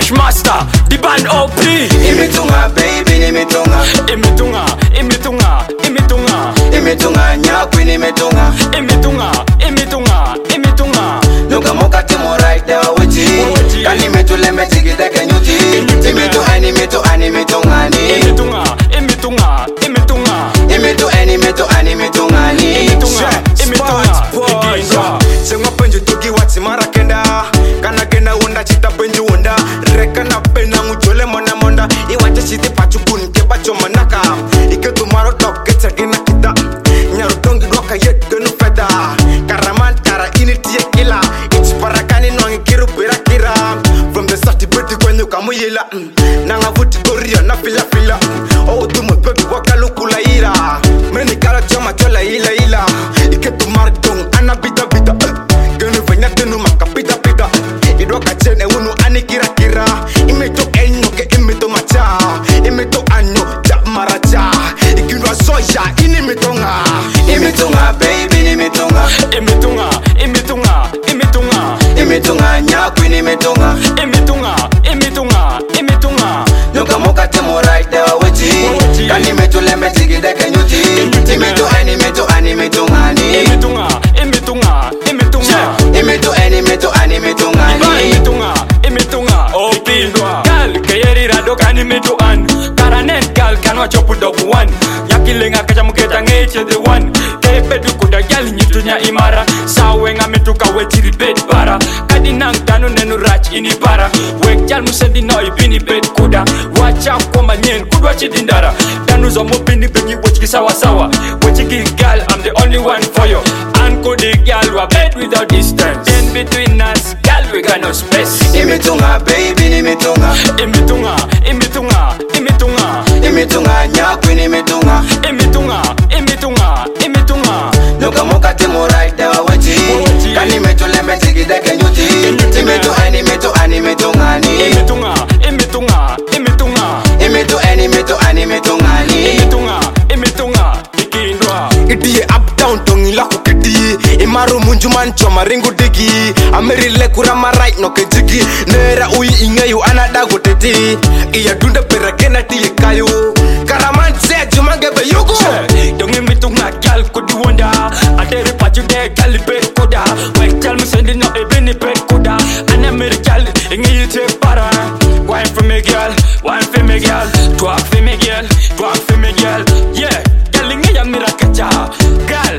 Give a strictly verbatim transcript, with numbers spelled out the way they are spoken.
Bushmaster, the band O P. Imitunga baby nimitunga, Imitunga, imitunga, imitunga, imitunga nyakwi nimitunga, imitunga, imitunga, imitunga. Nuka moka timo right there witi, kani metu leme tiki deke nyuti. Imitu ani mitu ani mitunga ni, Imitunga, imitunga, imitunga, imitu ani mitu ani mitunga ni. imitunga, imitunga. Sengwa penju tuki wati mara kenda, kana kenda wonda chita penju wonda. Reka na pena ngujole mona monda, iwache chiti pachu kun ke bacho manaka. Ike tumaro tok ketsa gina kita, nyaru dongi doka yet genu feda. Karaman kara ini tiye kila, ich parakani nwangi kiru pira kira. From the start beti kwenyu kamu yela, nanga vuti koria na fila fila. Oh tumu pepi wakalu kula ira, meni kala chama chola ila ila. Ike tumaro dong ana bita bita, genu venya tenu maka pita pita. Idoka chene unu ani kira kira. Imito enyo ke imito macha, imito anyo ja maracha. Ikindwa soja ini mitonga, Imitunga baby nimitunga, Imitunga, imitunga, imitunga, imitunga nyakwi nimitunga. imitunga, imitunga, imitunga. Nuka moka timo right there witi, kani metu leme tiki deke nyuti. Imitu ani mitu ani mitunga ni, Imitunga, imitunga, imitunga. imitu ani mitu ani mitunga ni. Imitunga, imitunga. O P. Gal, kayeri rado kani mitu an. Karanen gal kanwa chopu dobu one. Yakilenga kacha muketa ngeche the one. Kepedu kuda gal nyitunya imara. Sawenga mituka wechiri bed para. Kadi nang tanu nenu rach ini para. Wek jal musendi no ibini bed kuda. Wacha kwa nyen kudwa chidindara. Danu zo mopini bengi wachiki sawa sawa. Wachiki gal, I'm the only one for you. Anko the gal wa bed without distance. In between us, gal we got no space. Imitunga baby nimitunga, Imitunga, imitunga, imitunga, imitunga nyakwi nimitunga. imitunga, imitunga, imitunga. Nuka moka timo right there witi, kani metu leme tiki deke nyuti. Imitu ani mitu ani mitunga ni, Imitunga, imitunga, imitunga, imitu ani mitu ani mitunga ni. imitunga, imitunga. Ikindwa. idiye up down tongi la kuketi. Imaru munjuman choma ringu digi, amerile kurama right no kejigi. Nera ui ingeyu anada goteti, iya dunda perakena tiye kayo. Karaman se jumange be yugo. Don't imitunga gal kudi wonda. Adere pachu de gal bed kuda. Wek jal musendi no ebini bed kuda. Ane meri gal ingi yite para. Wine for me girl, wine for me girl, twerk for me girl, twerk for me girl. Yeah, gal ingi ya mira kacha. Gal,